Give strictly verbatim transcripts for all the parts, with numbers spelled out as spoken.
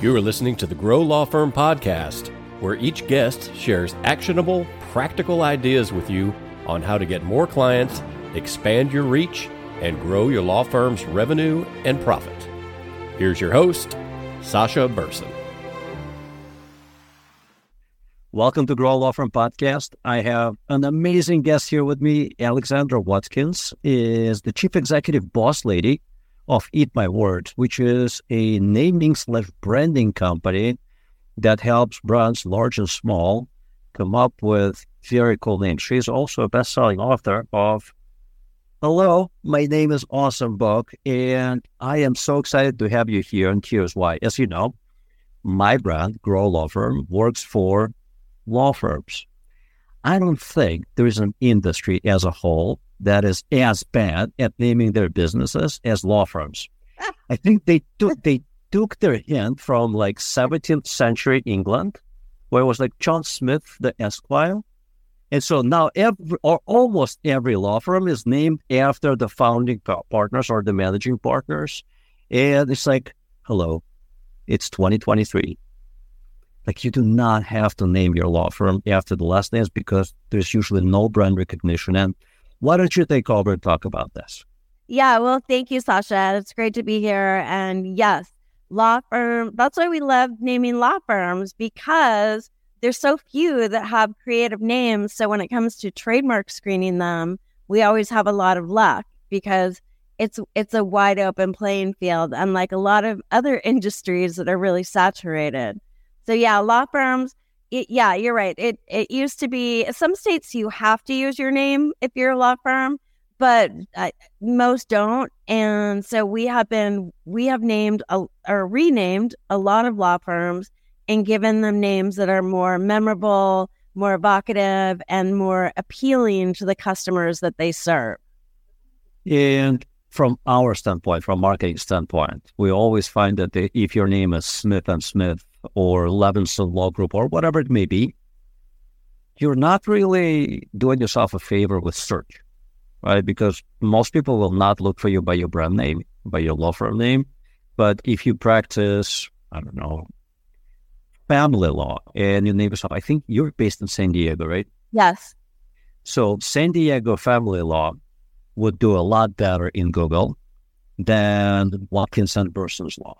You are listening to the Grow Law Firm podcast, where each guest shares actionable, practical ideas with you on how to get more clients, expand your reach, and grow your law firm's revenue and profit. Here's your host, Sasha Burson. Welcome to Grow Law Firm podcast. I have an amazing guest here with me. Alexandra Watkins is the chief executive boss lady of Eat My Words, which is a naming slash branding company that helps brands large and small come up with very cool names. She's also a best-selling author of Hello, My Name is Awesome book, and I am so excited to have you here, and here's why. As you know, my brand, Grow Law Firm, works for law firms. I don't think there is an industry as a whole that is as bad at naming their businesses as law firms. I think they took they took their hint from like seventeenth century England, where it was like John Smith, the Esquire. And so now every or almost every law firm is named after the founding partners or the managing partners. And it's like, hello, it's twenty twenty-three. Like, you do not have to name your law firm after the last names because there's usually no brand recognition. And why don't you take over and talk about this? Yeah, well, thank you, Sasha. It's great to be here. And yes, law firm, that's why we love naming law firms, because there's so few that have creative names. So when it comes to trademark screening them, we always have a lot of luck because it's it's a wide open playing field, unlike a lot of other industries that are really saturated. So yeah, law firms, it, yeah, you're right. It it used to be, some states you have to use your name if you're a law firm, but uh, most don't. And so we have been, we have named a, or renamed a lot of law firms and given them names that are more memorable, more evocative, and more appealing to the customers that they serve. And from our standpoint, from marketing standpoint, we always find that the, if your name is Smith and Smith or Levinson Law Group or whatever it may be, you're not really doing yourself a favor with search, right? Because most people will not look for you by your brand name, by your law firm name. But if you practice, I don't know, family law and you name yourself, I think you're based in San Diego, right? Yes. So San Diego family law would do a lot better in Google than Watkins and Burson's law.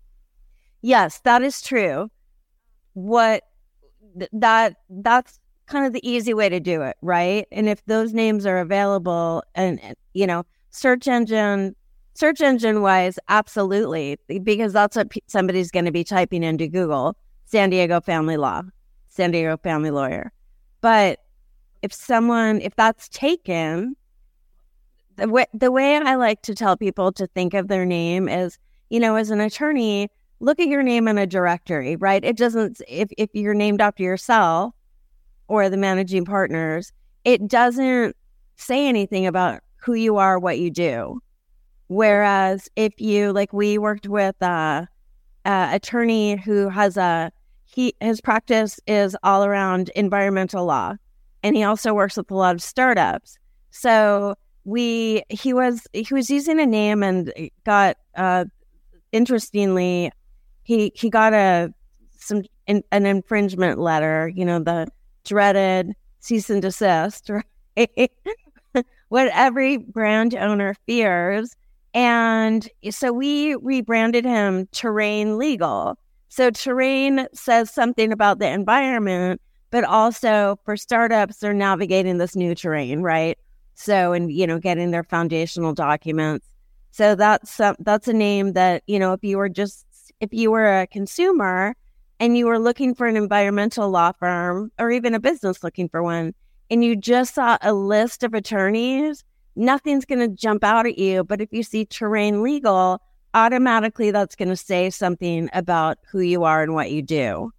Yes, that is true. What th- that that's kind of the easy way to do it, right? And if those names are available, and you know, search engine, search engine wise, absolutely, because that's what p- somebody's going to be typing into Google: San Diego family law, San Diego family lawyer. But if someone, if that's taken, the way the way I like to tell people to think of their name is, you know, as an attorney, look at your name in a directory, right? It doesn't, if, if you're named after yourself or the managing partners, it doesn't say anything about who you are, what you do. Whereas if you, like we worked with a, a attorney who has a, he his practice is all around environmental law, and he also works with a lot of startups. So we, he was, he was using a name and got, uh, interestingly, He he got a some in, an infringement letter, you know, the dreaded cease and desist, right? What every brand owner fears. And so we rebranded him Terrain Legal. So Terrain says something about the environment, but also for startups, they're navigating this new terrain, right? So, and, you know, getting their foundational documents. So that's uh, that's a name that, you know, if you were just If you were a consumer and you were looking for an environmental law firm or even a business looking for one, and you just saw a list of attorneys, nothing's going to jump out at you. But if you see Terrain Legal, automatically that's going to say something about who you are and what you do.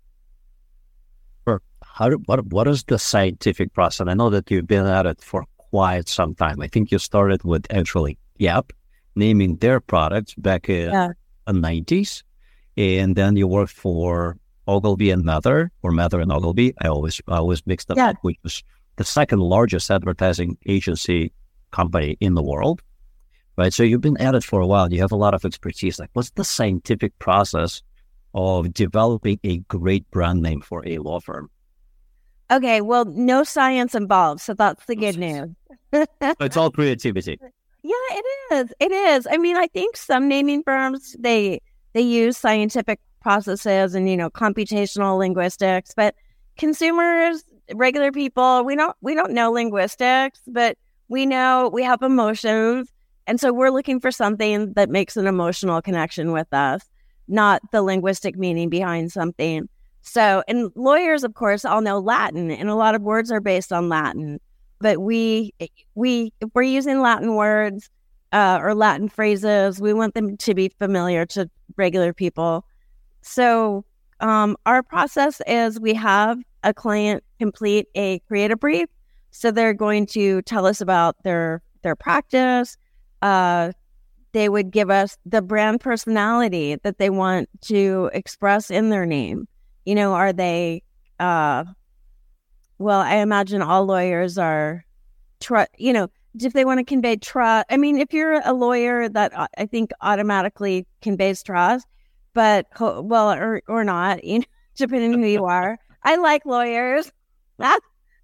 How, what, what is the scientific process? I know that you've been at it for quite some time. I think you started with actually Gap naming their products back in yeah. the nineties. And then you worked for Ogilvy and Mather, or Mather and Ogilvy. I always I always mix them yeah. up, which was the second largest advertising agency company in the world, right? So you've been at it for a while. You have a lot of expertise. Like, what's the scientific process of developing a great brand name for a law firm? Okay, well, no science involved, so that's the good news. It's all creativity. Yeah, it is. It is. I mean, I think some naming firms, they they use scientific processes and, you know, computational linguistics, but consumers, regular people, we don't we don't know linguistics, but we know we have emotions. And so we're looking for something that makes an emotional connection with us, not the linguistic meaning behind something. So, and lawyers, of course, all know Latin, and a lot of words are based on Latin. But we, we, if we're using Latin words uh, or Latin phrases, we want them to be familiar to regular people. So, um, our process is we have a client complete a creative brief. So they're going to tell us about their their practice. Uh, they would give us the brand personality that they want to express in their name. You know, are they, uh, well, I imagine all lawyers are, tr- you know, if they want to convey trust. I mean, if you're a lawyer, that uh, I think automatically conveys trust, but, well, or, or not, you know, depending on who you are. I like lawyers. I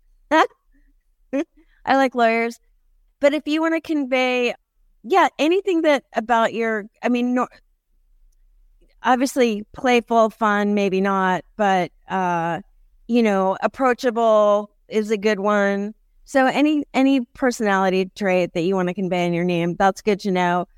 like lawyers. But if you want to convey, yeah, anything that about your, I mean, no, obviously playful, fun, maybe not, but, uh, you know, approachable is a good one. So any any personality trait that you want to convey in your name, that's good to know.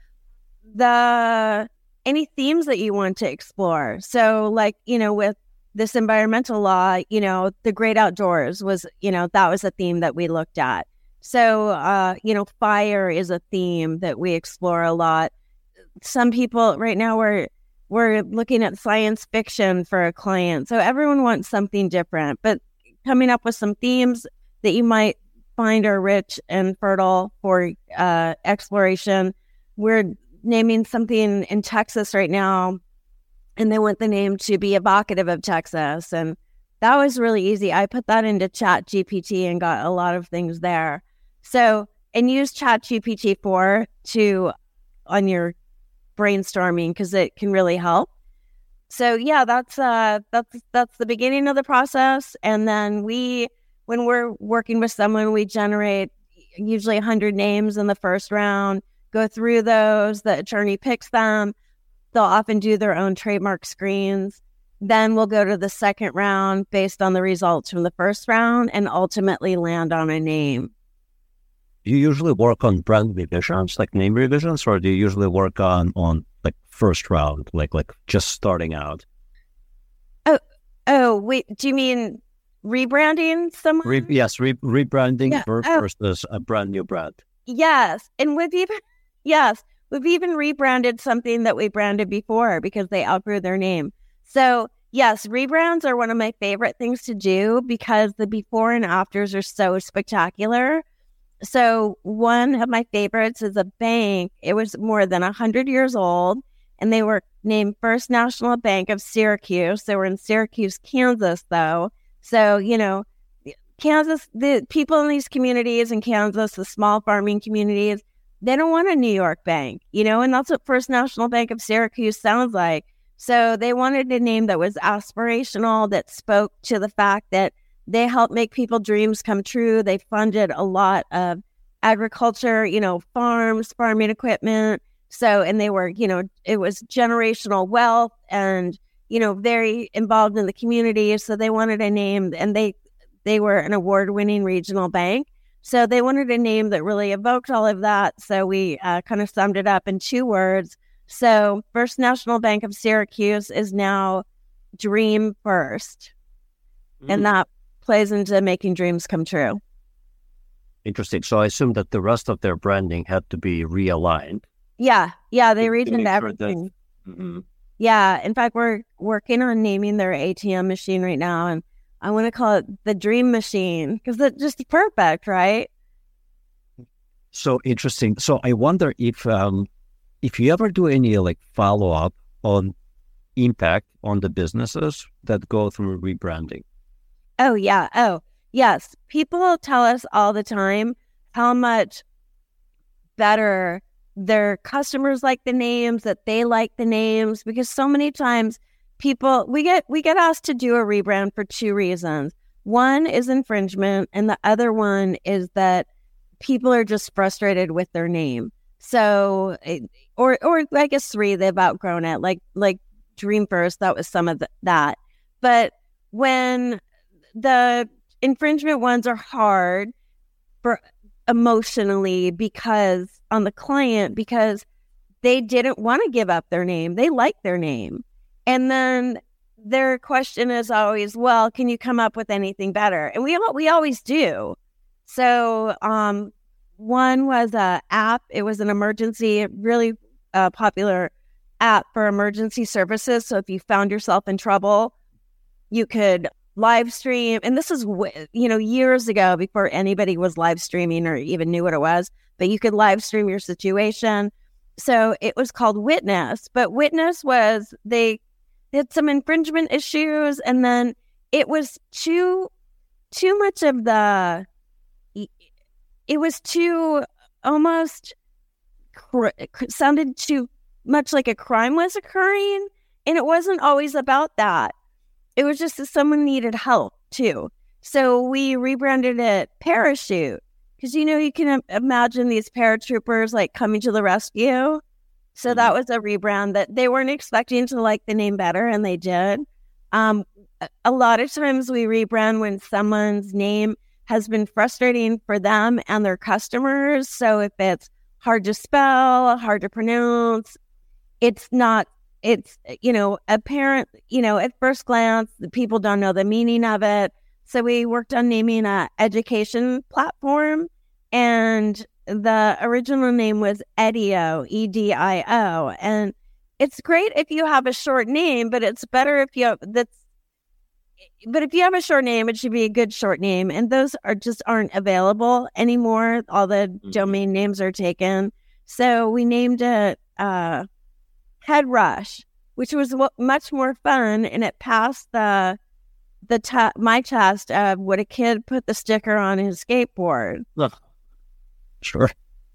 The any themes that you want to explore. So like, you know, with this environmental law, you know, the great outdoors was, you know, that was a theme that we looked at. So, uh, you know, fire is a theme that we explore a lot. Some people right now we're we're looking at science fiction for a client. So everyone wants something different, but coming up with some themes that you might find are rich and fertile for uh, exploration. We're naming something in Texas right now, and they want the name to be evocative of Texas. And that was really easy. I put that into Chat G P T and got a lot of things there. So, and use Chat G P T four to, on your brainstorming, because it can really help. So yeah, that's uh that's that's the beginning of the process. And then we, when we're working with someone, we generate usually one hundred names in the first round, go through those, the attorney picks them. They'll often do their own trademark screens. Then we'll go to the second round based on the results from the first round and ultimately land on a name. Do you usually work on brand revisions, like name revisions, or do you usually work on, on like first round, like like just starting out? Oh, oh, wait, do you mean rebranding someone? Re- yes, re- rebranding Yeah. versus oh. a brand new brand. Yes, and we've even, yes, we've even rebranded something that we branded before because they outgrew their name. So yes, rebrands are one of my favorite things to do because the before and afters are so spectacular. So one of my favorites is a bank. It was more than one hundred years old, and they were named First National Bank of Syracuse. They were in Syracuse, Kansas, though. So, you know, Kansas, the people in these communities in Kansas, the small farming communities, they don't want a New York bank, you know, and that's what First National Bank of Syracuse sounds like. So they wanted a name that was aspirational, that spoke to the fact that they help make people dreams come true. They funded a lot of agriculture, you know, farms, farming equipment. So, and they were, you know, it was generational wealth and, you know, very involved in the community. So they wanted a name, and they, they were an award-winning regional bank. So they wanted a name that really evoked all of that. So we uh, kind of summed it up in two words. So First National Bank of Syracuse is now Dream First. Mm. And that plays into making dreams come true. Interesting. So I assume that the rest of their branding had to be realigned. Yeah. Yeah. They reached into everything. That, mm-hmm. Yeah. In fact, we're working on naming their A T M machine right now. And I want to call it the Dream Machine because it's just perfect, right? So interesting. So I wonder if, um, if you ever do any like follow-up on impact on the businesses that go through rebranding. Oh, yeah. Oh, yes. People tell us all the time how much better their customers like the names, that they like the names, because so many times people, we get we get asked to do a rebrand for two reasons. One is infringement, and the other one is that people are just frustrated with their name. So, or or I guess three, they've outgrown it. Like like Dream First, that was some of the, that. But when the infringement ones are hard for emotionally because on the client, because they didn't want to give up their name. They like their name. And then their question is always, well, can you come up with anything better? And we we always do. So um, one was a app. It was an emergency, really uh, popular app for emergency services. So if you found yourself in trouble, you could live stream. And this is, you know, years ago before anybody was live streaming or even knew what it was. But you could live stream your situation. So it was called Witness. But Witness was, they had some infringement issues. And then it was too, too much of the, it was too almost, sounded too much like a crime was occurring. And it wasn't always about that. It was just that someone needed help too. So we rebranded it Parachute. Because, you know, you can imagine these paratroopers like coming to the rescue. So mm-hmm. that was a rebrand that they weren't expecting to like the name better, and they did. Um, a lot of times we rebrand when someone's name has been frustrating for them and their customers. So if it's hard to spell, hard to pronounce, it's not, it's, you know, apparent, you know, at first glance, the people don't know the meaning of it. So we worked on naming an education platform, and the original name was Edio, E D I O. And it's great if you have a short name, but it's better if you have that's. But if you have a short name, it should be a good short name, and those are just aren't available anymore. All the mm-hmm. domain names are taken, so we named it uh, Head Rush, which was w- much more fun, and it passed the. The t- my test of would a kid put the sticker on his skateboard? Look, sure.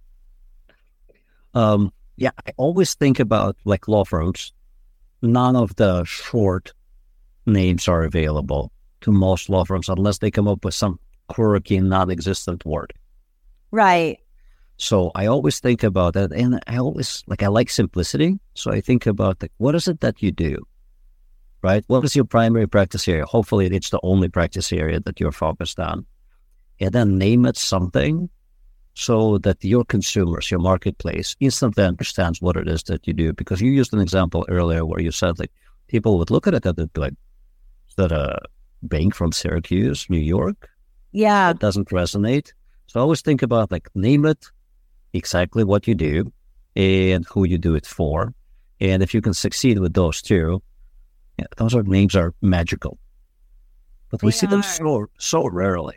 Um, yeah, I always think about like law firms. None of the short names are available to most law firms unless they come up with some quirky, non-existent word. Right. So I always think about that, and I always like I like simplicity. So I think about like, what is it that you do? Right? What is your primary practice area? Hopefully it's the only practice area that you're focused on. And then name it something so that your consumers, your marketplace, instantly understands what it is that you do. Because you used an example earlier where you said like people would look at it and they'd be like, is that a bank from Syracuse, New York? Yeah. That doesn't resonate. So I always think about like name it exactly what you do and who you do it for. And if you can succeed with those two, yeah, those are names are magical, but we they see them are. so so rarely.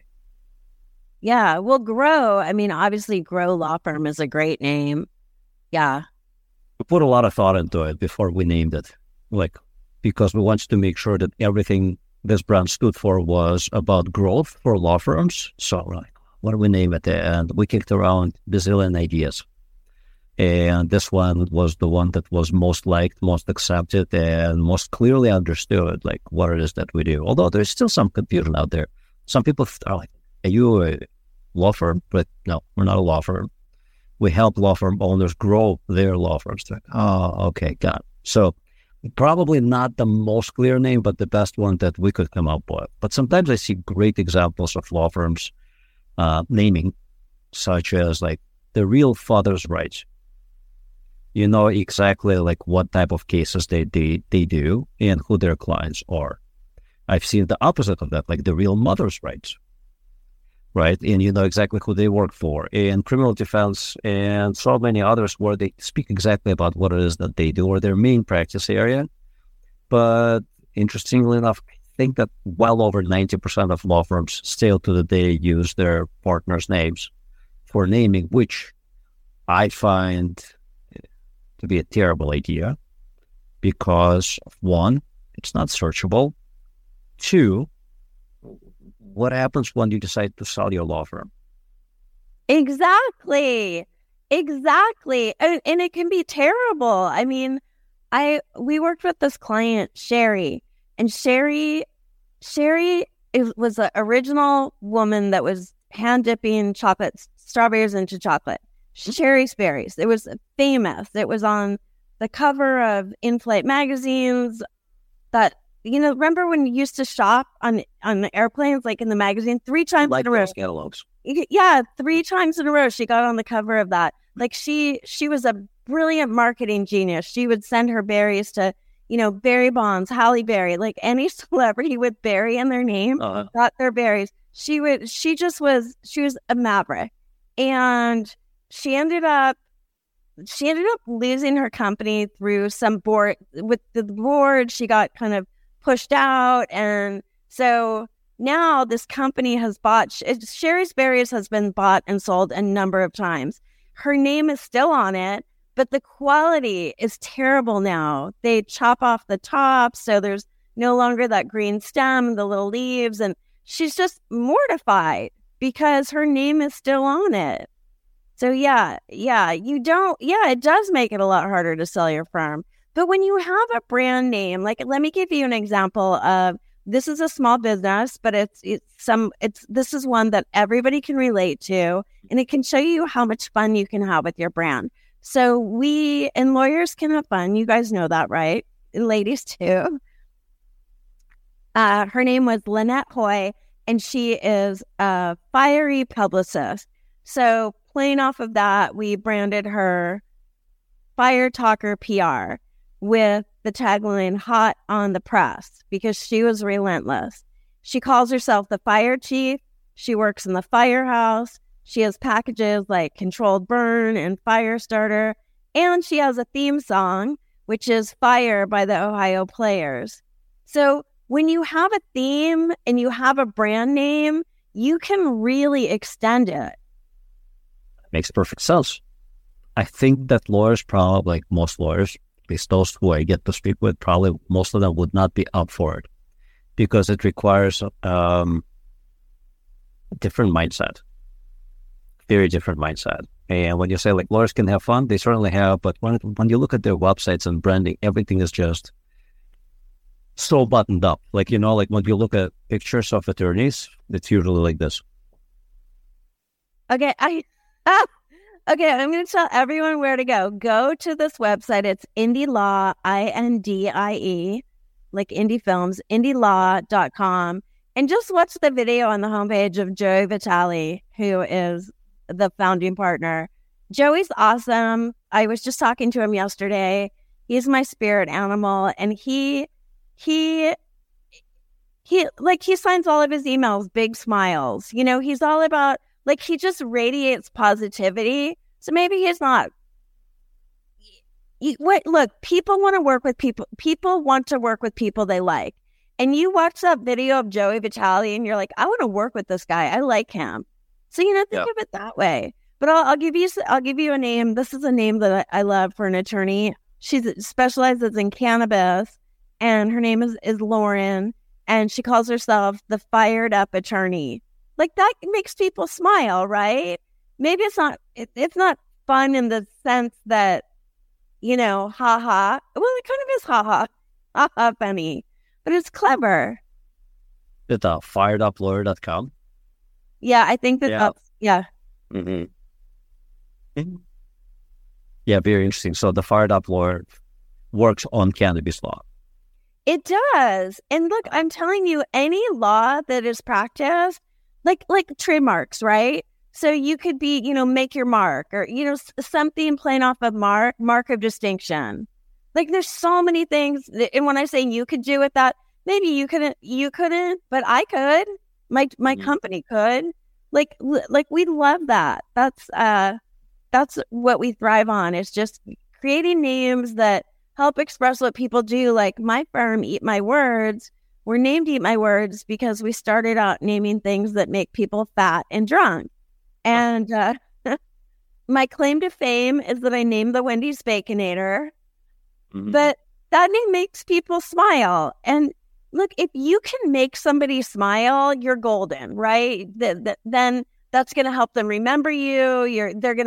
Yeah, well, Grow. I mean, obviously, Grow Law Firm is a great name. Yeah, We put a lot of thought into it before we named it, like because we wanted to make sure that everything this brand stood for was about growth for law firms. So we're like, what do we name it? And we kicked around a bazillion ideas. And this one was the one that was most liked, most accepted, and most clearly understood, like what it is that we do. Although there's still some confusion out there. Some people are like, are you a law firm? But no, we're not a law firm. We help law firm owners grow their law firms. Like, oh, okay, got it. So probably not the most clear name, but the best one that we could come up with. But sometimes I see great examples of law firms uh, naming, such as like the Real Father's Rights. You know exactly like what type of cases they, they, they do and who their clients are. I've seen the opposite of that, like the Real Mother's Rights, right? And you know exactly who they work for, and criminal defense and so many others where they speak exactly about what it is that they do or their main practice area. But interestingly enough, I think that well over ninety percent of law firms still to the day use their partners' names for naming, which I find to be a terrible idea because, one, it's not searchable. Two, what happens when you decide to sell your law firm? Exactly. Exactly. And, and it can be terrible. I mean, I we worked with this client, Sherry, and Sherry, Sherry is, was the original woman that was hand dipping chocolate strawberries into chocolate. Sherry's Berries. It was famous. It was on the cover of in-flight magazines. That, you know, remember when you used to shop on on the airplanes, like in the magazine, three times like in a row. those catalogs. Yeah, three times in a row, she got on the cover of that. Like she, she was a brilliant marketing genius. She would send her berries to, you know, Berry Bonds, Halle Berry, like any celebrity with Berry in their name uh-huh. got their berries. She would, she just was, she was a maverick, and she ended up, she ended up losing her company through some board with the board. She got kind of pushed out, and so. Now this company has bought, Sherry's Berries has been bought and sold a number of times. Her name is still on it, but the quality is terrible now. They chop off the top, so there's no longer that green stem, the little leaves, and she's just mortified because her name is still on it. So yeah, yeah, you don't, yeah, it does make it a lot harder to sell your firm. But when you have a brand name, like let me give you an example of, this is a small business, but it's it's some it's this is one that everybody can relate to, and it can show you how much fun you can have with your brand. So we and lawyers can have fun. You guys know that, right? And ladies too. Uh, her name was Lynette Hoy, and she is a fiery publicist. So playing off of that, we branded her Fire Talker P R with the tagline "Hot on the Press," because she was relentless. She calls herself the fire chief. She works in the firehouse. She has packages like Controlled Burn and Fire Starter. And she has a theme song, which is Fire by the Ohio Players. So when you have a theme and you have a brand name, you can really extend it. Makes perfect sense. I think that lawyers probably, like most lawyers, at least those who I get to speak with, probably most of them would not be up for it because it requires um, a different mindset, very different mindset. And when you say like lawyers can have fun, they certainly have, but when when you look at their websites and branding, everything is just so buttoned up. Like, you know, like when you look at pictures of attorneys, it's usually like this. Okay, I... Ah. Okay, I'm going to tell everyone where to go. Go to this website. It's Indie Law, I N D I E, like indie films, indie law dot com. And just watch the video on the homepage of Joey Vitale, who is the founding partner. Joey's awesome. I was just talking to him yesterday. He's my spirit animal. And he, he, he, like, he signs all of his emails, big smiles. You know, he's all about, like, he just radiates positivity. So maybe he's not. He, wait, look, people want to work with people. People want to work with people they like. And you watch that video of Joey Vitale and you're like, I want to work with this guy. I like him. So, you know, think yeah. of it that way. But I'll, I'll give you, I'll give you a name. This is a name that I, I love for an attorney. She specializes in cannabis, and her name is, is Lauren, and she calls herself the Fired Up Attorney. Like, that makes people smile, right? Maybe it's not, it, it's not fun in the sense that, you know, ha-ha. Well, it kind of is ha-ha, ha-ha funny, but it's clever. It's uh, fired up lawyer dot com. Yeah, I think that yeah. that's, yeah. Mm-hmm. Yeah, very interesting. So the Fired Up Lawyer works on cannabis law. It does. And look, I'm telling you, any law that is practiced, like like trademarks, right? So you could be, you know, make your mark, or, you know, something playing off of mark, mark of distinction. Like, there's so many things. That, and when I say you could do with that, maybe you couldn't, you couldn't, but I could. My my mm-hmm. company could. Like, like we love that. That's uh, that's what we thrive on. Is just creating names that help express what people do. Like my firm, Eat My Words. We're named Eat My Words because we started out naming things that make people fat and drunk. And uh, my claim to fame is that I named the Wendy's Baconator. Mm-hmm. But that name makes people smile. And look, if you can make somebody smile, you're golden, right? Th- th- then that's going to help them remember you. You're, they're going to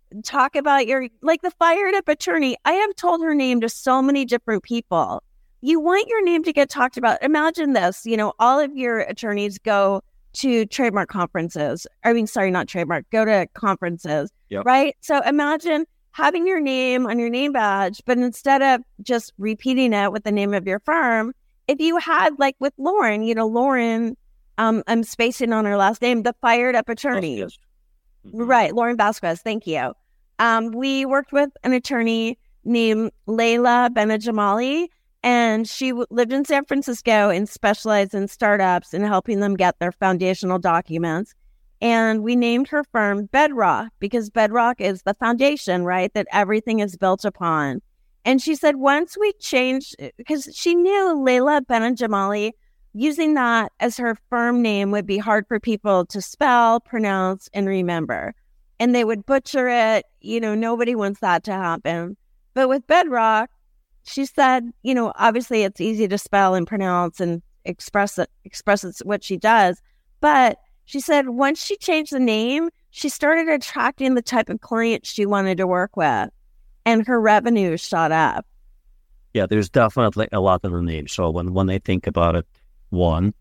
talk about your, like the fired up attorney. I have told her name to so many different people. You want your name to get talked about. Imagine this, you know, all of your attorneys go to trademark conferences. I mean, sorry, not trademark, go to conferences, yep. right? So imagine having your name on your name badge, but instead of just repeating it with the name of your firm, if you had, like with Lauren, you know, Lauren, um, I'm spacing on her last name, the fired up attorney. Mm-hmm. Right, Lauren Vasquez, thank you. Um, we worked with an attorney named Layla Benajamali, and she w- lived in San Francisco and specialized in startups and helping them get their foundational documents. And we named her firm Bedrock because Bedrock is the foundation, right, that everything is built upon. And she said once we changed, because she knew Layla Benajamali, using that as her firm name would be hard for people to spell, pronounce, and remember. And they would butcher it. You know, nobody wants that to happen. But with Bedrock, she said, you know, obviously it's easy to spell and pronounce and express it, expresses what she does. But she said once she changed the name, she started attracting the type of clients she wanted to work with, and her revenue shot up. Yeah, there's definitely a lot in the name. So when, when I think about it, one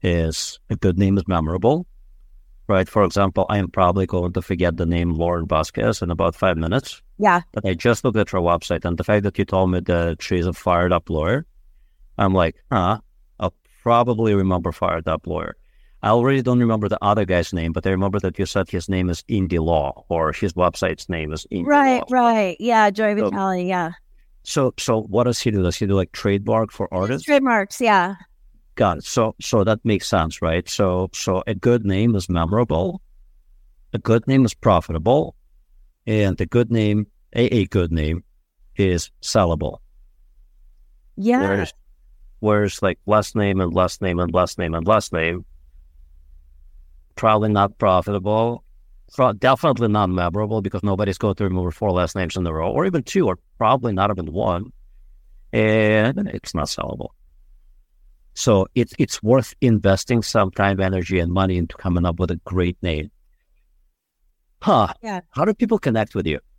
is a good name is memorable, right? For example, I am probably going to forget the name Lauren Vasquez in about five minutes. Yeah. But I just looked at her website, and the fact that you told me that she's a fired up lawyer, I'm like, huh, I'll probably remember fired up lawyer. I already don't remember the other guy's name, but I remember that you said his name is Indie Law, or his website's name is Indie right, Law. Right, right. Yeah, Joy so, Vitale, yeah. So so what does he do? Does he do like trademark for artists? Trademarks, yeah. Got it. So so that makes sense, right? So so a good name is memorable, a good name is profitable, and a good name, a, a good name is sellable. Yeah. Whereas, whereas like last name and last name and last name and last name, probably not profitable, pro- definitely not memorable because nobody's going to remember four last names in a row, or even two, or probably not even one, and it's not sellable. So it's it's worth investing some time, energy, and money into coming up with a great name. Huh. Yeah. How do people connect with you?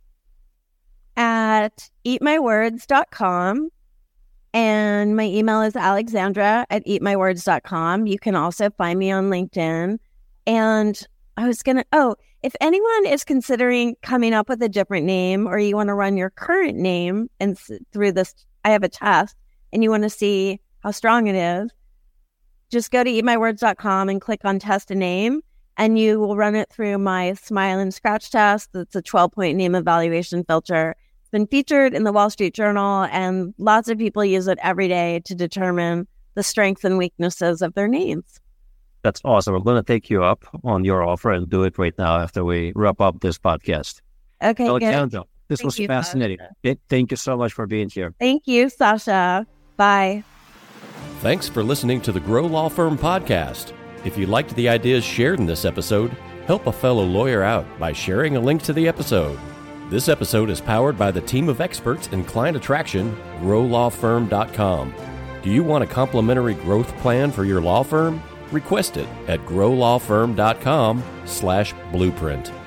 At eat my words dot com. And my email is alexandra at eat my words dot com. You can also find me on LinkedIn. And I was going to, oh, if anyone is considering coming up with a different name, or you want to run your current name and s- through this, I have a test, and you want to see how strong it is, just go to eat my words dot com and click on test a name, and you will run it through my Smile and Scratch test. It's a twelve-point name evaluation filter. It's been featured in the Wall Street Journal, and lots of people use it every day to determine the strengths and weaknesses of their names. That's awesome. I'm going to take you up on your offer and do it right now after we wrap up this podcast. Okay, Alexandra, good. this Thank was you, fascinating. It, thank you so much for being here. Thank you, Sasha. Bye. Thanks for listening to the Grow Law Firm podcast. If you liked the ideas shared in this episode, help a fellow lawyer out by sharing a link to the episode. This episode is powered by the team of experts in client attraction, grow law firm dot com. Do you want a complimentary growth plan for your law firm? Request it at grow law firm dot com slash blueprint.